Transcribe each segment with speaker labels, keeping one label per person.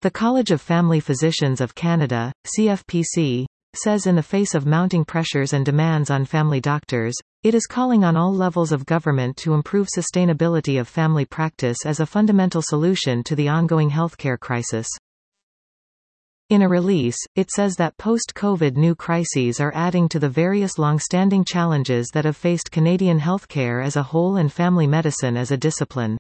Speaker 1: The College of Family Physicians of Canada, CFPC, says in the face of mounting pressures and demands on family doctors, it is calling on all levels of government to improve sustainability of family practice as a fundamental solution to the ongoing healthcare crisis. In a release, it says that post-COVID new crises are adding to the various long-standing challenges that have faced Canadian healthcare as a whole and family medicine as a discipline.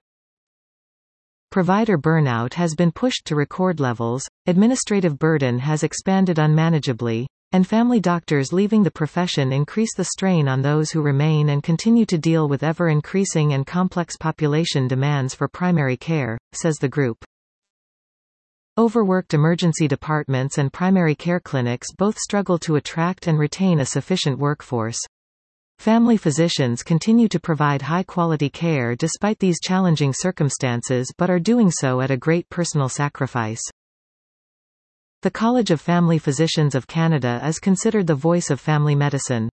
Speaker 1: Provider burnout has been pushed to record levels, administrative burden has expanded unmanageably, and family doctors leaving the profession increase the strain on those who remain and continue to deal with ever-increasing and complex population demands for primary care, says the group. Overworked emergency departments and primary care clinics both struggle to attract and retain a sufficient workforce. Family physicians continue to provide high-quality care despite these challenging circumstances but are doing so at a great personal sacrifice. The College of Family Physicians of Canada is considered the voice of family medicine.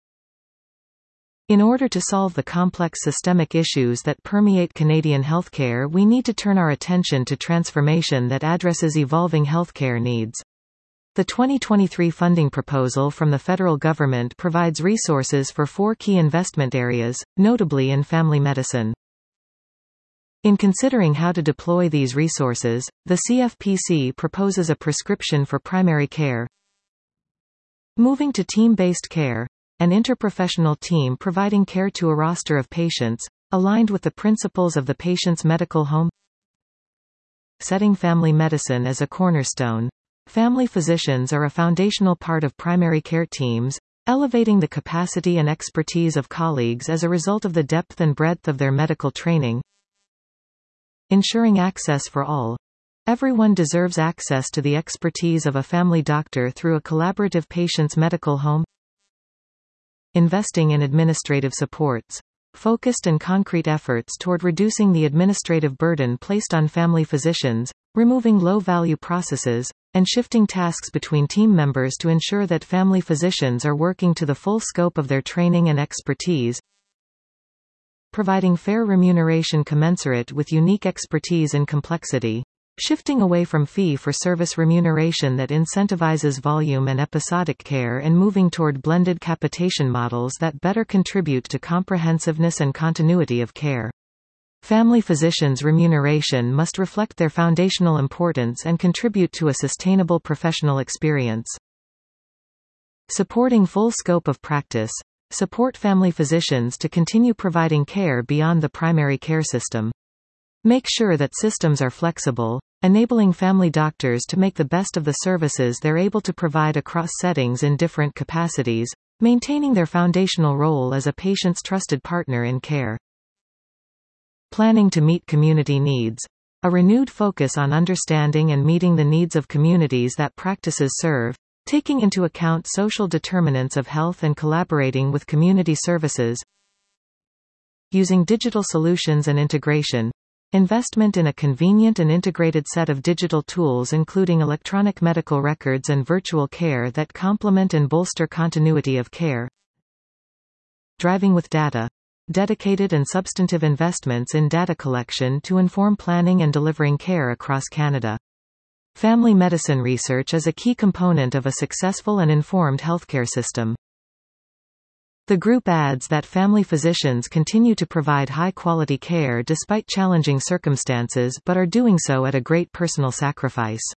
Speaker 1: In order to solve the complex systemic issues that permeate Canadian healthcare, we need to turn our attention to transformation that addresses evolving healthcare needs. The 2023 funding proposal from the federal government provides resources for 4 key investment areas, notably in family medicine. In considering how to deploy these resources, the CFPC proposes a prescription for primary care, moving to team-based care, an interprofessional team providing care to a roster of patients, aligned with the principles of the patient's medical home, setting family medicine as a cornerstone. Family physicians are a foundational part of primary care teams, elevating the capacity and expertise of colleagues as a result of the depth and breadth of their medical training, ensuring access for all. Everyone deserves access to the expertise of a family doctor through a collaborative patient's medical home, investing in administrative supports. Focused and concrete efforts toward reducing the administrative burden placed on family physicians, removing low-value processes, and shifting tasks between team members to ensure that family physicians are working to the full scope of their training and expertise, providing fair remuneration commensurate with unique expertise and complexity, shifting away from fee-for-service remuneration that incentivizes volume and episodic care and moving toward blended capitation models that better contribute to comprehensiveness and continuity of care. Family physicians' remuneration must reflect their foundational importance and contribute to a sustainable professional experience. Supporting full scope of practice. Support family physicians to continue providing care beyond the primary care system. Make sure that systems are flexible, enabling family doctors to make the best of the services they're able to provide across settings in different capacities, maintaining their foundational role as a patient's trusted partner in care. Planning to meet community needs. A renewed focus on understanding and meeting the needs of communities that practices serve, taking into account social determinants of health and collaborating with community services. Using digital solutions and integration. Investment in a convenient and integrated set of digital tools including electronic medical records and virtual care that complement and bolster continuity of care. Driving with data. Dedicated and substantive investments in data collection to inform planning and delivering care across Canada. Family medicine research is a key component of a successful and informed healthcare system. The group adds that family physicians continue to provide high-quality care despite challenging circumstances but are doing so at a great personal sacrifice.